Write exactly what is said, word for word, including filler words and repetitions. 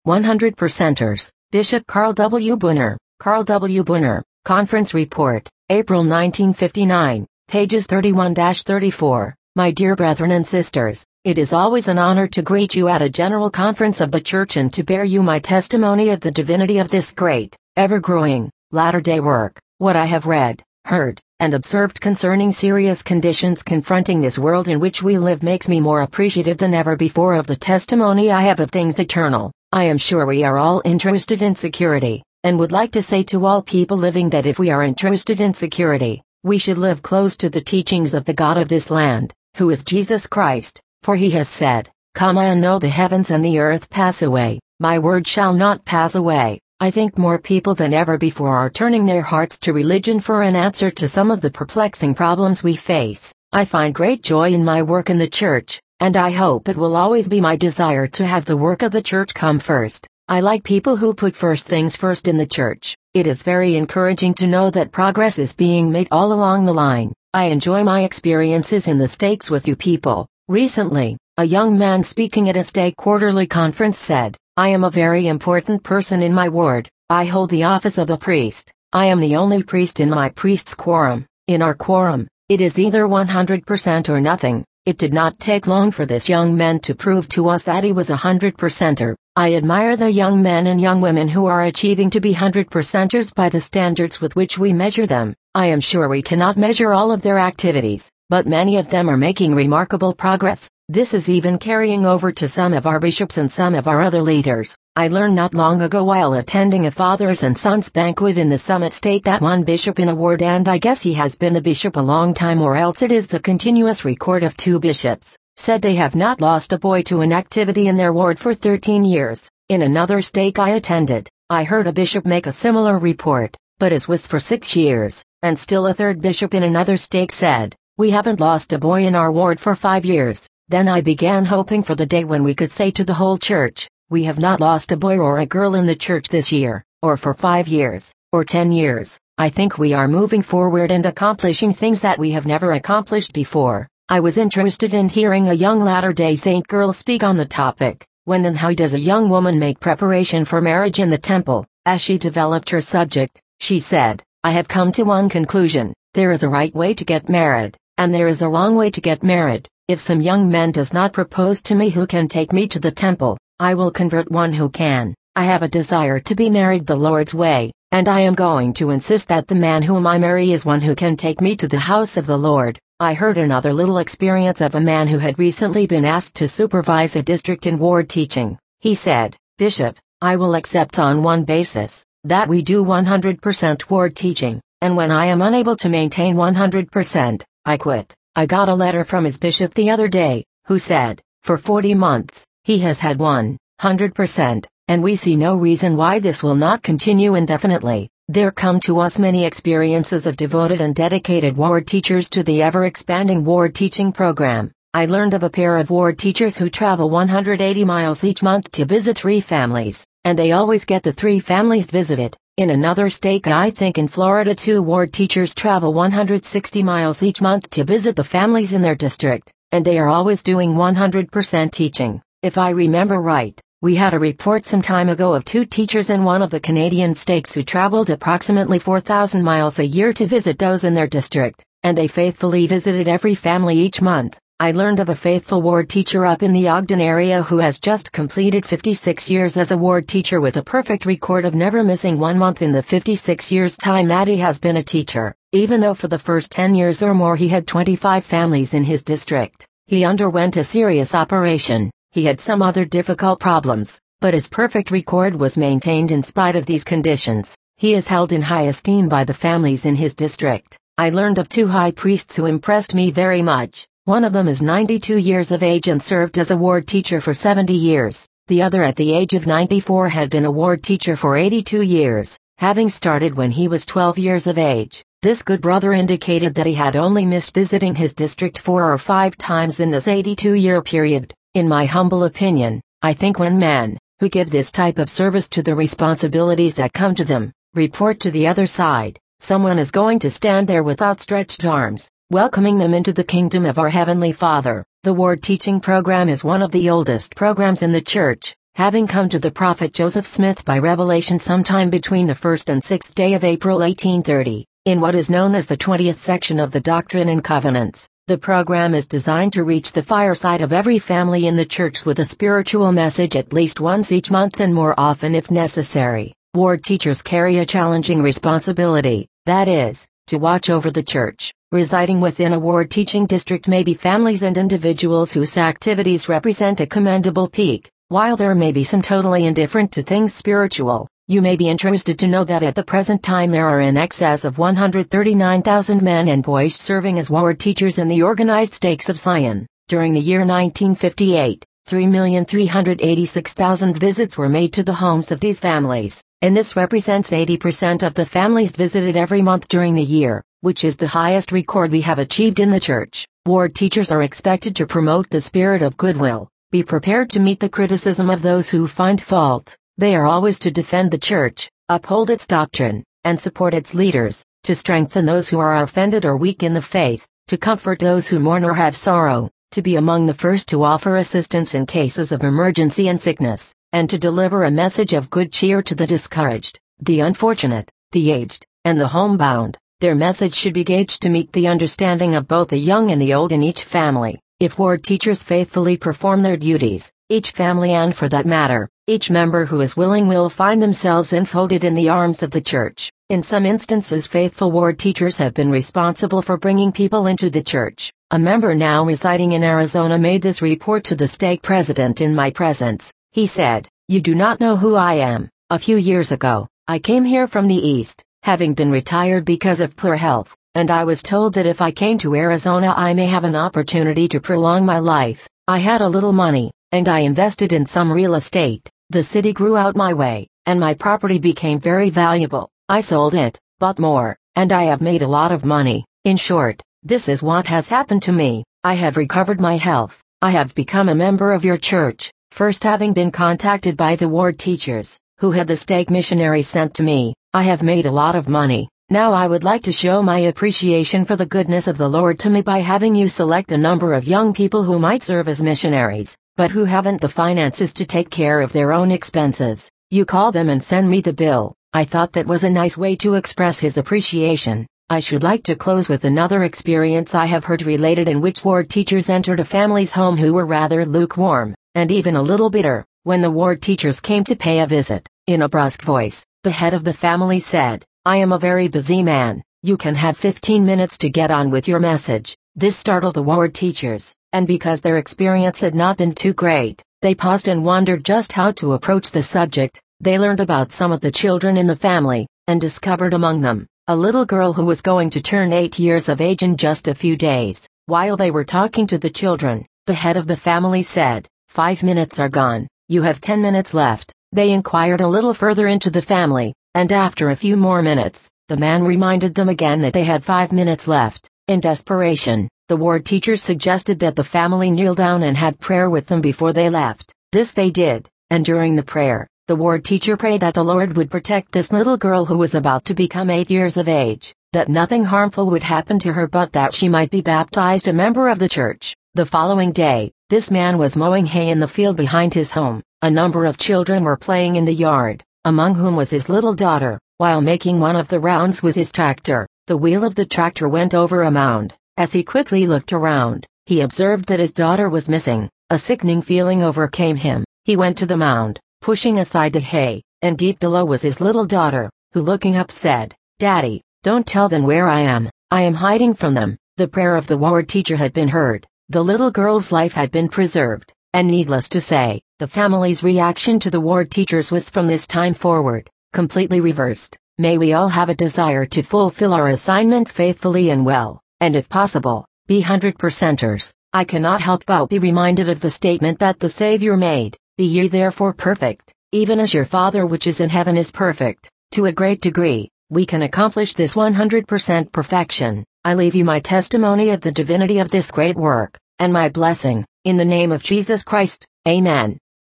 one hundred percenters, Bishop Carl W. Bunner, Carl W. Bunner, Conference Report, April nineteen fifty-nine, pages thirty-one to thirty-four. My dear brethren and sisters, it is always an honor to greet you at a general conference of the church and to bear you my testimony of the divinity of this great, ever-growing, latter-day work. What I have read, heard, and observed concerning serious conditions confronting this world in which we live makes me more appreciative than ever before of the testimony I have of things eternal. I am sure we are all interested in security, and would like to say to all people living that if we are interested in security, we should live close to the teachings of the God of this land, who is Jesus Christ, for he has said, "Come, I know the heavens and the earth pass away, my word shall not pass away." I think more people than ever before are turning their hearts to religion for an answer to some of the perplexing problems we face. I find great joy in my work in the church, and I hope it will always be my desire to have the work of the church come first. I like people who put first things first in the church. It is very encouraging to know that progress is being made all along the line. I enjoy my experiences in the States with you people. Recently, a young man speaking at a stake quarterly conference said, "I am a very important person in my ward. I hold the office of a priest. I am the only priest in my priest's quorum. In our quorum, it is either one hundred percent or nothing." It did not take long for this young man to prove to us that he was a hundred percenter. I admire the young men and young women who are achieving to be hundred percenters by the standards with which we measure them. I am sure we cannot measure all of their activities, but many of them are making remarkable progress. This is even carrying over to some of our bishops and some of our other leaders. I learned not long ago while attending a fathers and sons banquet in the Summit State that one bishop in a ward, and I guess he has been the bishop a long time or else it is the continuous record of two bishops, said they have not lost a boy to an activity in their ward for thirteen years. In another stake I attended, I heard a bishop make a similar report, but his was for six years, and still a third bishop in another stake said, "We haven't lost a boy in our ward for five years. Then I began hoping for the day when we could say to the whole church, "We have not lost a boy or a girl in the church this year, or for five years, or ten years. I think we are moving forward and accomplishing things that we have never accomplished before. I was interested in hearing a young Latter-day Saint girl speak on the topic, when and how does a young woman make preparation for marriage in the temple? As she developed her subject, she said, "I have come to one conclusion. There is a right way to get married, and there is a wrong way to get married. If some young man does not propose to me who can take me to the temple, I will convert one who can. I have a desire to be married the Lord's way, and I am going to insist that the man whom I marry is one who can take me to the house of the Lord." I heard another little experience of a man who had recently been asked to supervise a district in ward teaching. He said, "Bishop, I will accept on one basis, that we do one hundred percent ward teaching, and when I am unable to maintain one hundred percent, I quit." I got a letter from his bishop the other day, who said, for forty months, he has had one hundred percent, and we see no reason why this will not continue indefinitely. There come to us many experiences of devoted and dedicated ward teachers to the ever-expanding ward teaching program. I learned of a pair of ward teachers who travel one hundred eighty miles each month to visit three families, and they always get the three families visited. In another stake, I think in Florida, two ward teachers travel one hundred sixty miles each month to visit the families in their district, and they are always doing one hundred percent teaching. If I remember right, we had a report some time ago of two teachers in one of the Canadian stakes who traveled approximately four thousand miles a year to visit those in their district, and they faithfully visited every family each month. I learned of a faithful ward teacher up in the Ogden area who has just completed fifty-six years as a ward teacher with a perfect record of never missing one month in the fifty-six years time that he has been a teacher, even though for the first ten years or more he had twenty-five families in his district. He underwent a serious operation, he had some other difficult problems, but his perfect record was maintained in spite of these conditions. He is held in high esteem by the families in his district. I learned of two high priests who impressed me very much. One of them is ninety-two years of age and served as a ward teacher for seventy years. The other at the age of ninety-four had been a ward teacher for eighty-two years, having started when he was twelve years of age. This good brother indicated that he had only missed visiting his district four or five times in this eighty-two-year period. In my humble opinion, I think when men, who give this type of service to the responsibilities that come to them, report to the other side, someone is going to stand there with outstretched arms, welcoming them into the kingdom of our Heavenly Father. The ward teaching program is one of the oldest programs in the church, having come to the prophet Joseph Smith by revelation sometime between the first and sixth day of April eighteen thirty, in what is known as the twentieth section of the Doctrine and Covenants. The program is designed to reach the fireside of every family in the church with a spiritual message at least once each month and more often if necessary. Ward teachers carry a challenging responsibility, that is, to watch over the church. Residing within a ward teaching district may be families and individuals whose activities represent a commendable peak. While there may be some totally indifferent to things spiritual, you may be interested to know that at the present time there are in excess of one hundred thirty-nine thousand men and boys serving as ward teachers in the organized stakes of Zion. During the year nineteen fifty-eight, three million three hundred eighty-six thousand visits were made to the homes of these families, and this represents eighty percent of the families visited every month during the year, which is the highest record we have achieved in the church. Ward teachers are expected to promote the spirit of goodwill, be prepared to meet the criticism of those who find fault. They are always to defend the church, uphold its doctrine, and support its leaders, to strengthen those who are offended or weak in the faith, to comfort those who mourn or have sorrow, to be among the first to offer assistance in cases of emergency and sickness, and to deliver a message of good cheer to the discouraged, the unfortunate, the aged, and the homebound. Their message should be gauged to meet the understanding of both the young and the old in each family. If ward teachers faithfully perform their duties, each family and for that matter, each member who is willing will find themselves enfolded in the arms of the church. In some instances faithful ward teachers have been responsible for bringing people into the church. A member now residing in Arizona made this report to the stake president in my presence. He said, "You do not know who I am. A few years ago, I came here from the East, having been retired because of poor health. And I was told that if I came to Arizona I may have an opportunity to prolong my life. I had a little money, and I invested in some real estate. The city grew out my way, and my property became very valuable. I sold it, bought more, and I have made a lot of money. In short, this is what has happened to me. I have recovered my health. I have become a member of your church, first having been contacted by the ward teachers, who had the stake missionary sent to me. I have made a lot of money. Now I would like to show my appreciation for the goodness of the Lord to me by having you select a number of young people who might serve as missionaries, but who haven't the finances to take care of their own expenses. You call them and send me the bill." I thought that was a nice way to express his appreciation. I should like to close with another experience I have heard related in which ward teachers entered a family's home who were rather lukewarm, and even a little bitter. When the ward teachers came to pay a visit, in a brusque voice, the head of the family said, "I am a very busy man. You can have fifteen minutes to get on with your message." This startled the ward teachers, and because their experience had not been too great, they paused and wondered just how to approach the subject. They learned about some of the children in the family, and discovered among them a little girl who was going to turn eight years of age in just a few days. While they were talking to the children, the head of the family said, Five minutes are gone, you have ten minutes left." They inquired a little further into the family, and after a few more minutes, the man reminded them again that they had five minutes left. In desperation, the ward teachers suggested that the family kneel down and have prayer with them before they left. This they did, and during the prayer, the ward teacher prayed that the Lord would protect this little girl who was about to become eight years of age, that nothing harmful would happen to her but that she might be baptized a member of the church. The following day, this man was mowing hay in the field behind his home. A number of children were playing in the yard, among whom was his little daughter. While making one of the rounds with his tractor, the wheel of the tractor went over a mound. As he quickly looked around, he observed that his daughter was missing. A sickening feeling overcame him. He went to the mound, pushing aside the hay, and deep below was his little daughter, who looking up said, "Daddy, don't tell them where I am. I am hiding from them." The prayer of the ward teacher had been heard. The little girl's life had been preserved, and needless to say, the family's reaction to the ward teachers was from this time forward completely reversed. May we all have a desire to fulfill our assignments faithfully and well, and if possible, be hundred percenters. I cannot help but be reminded of the statement that the Savior made, "Be ye therefore perfect, even as your Father which is in heaven is perfect." To a great degree, we can accomplish this one hundred percent perfection. I leave you my testimony of the divinity of this great work, and my blessing, in the name of Jesus Christ. Amen.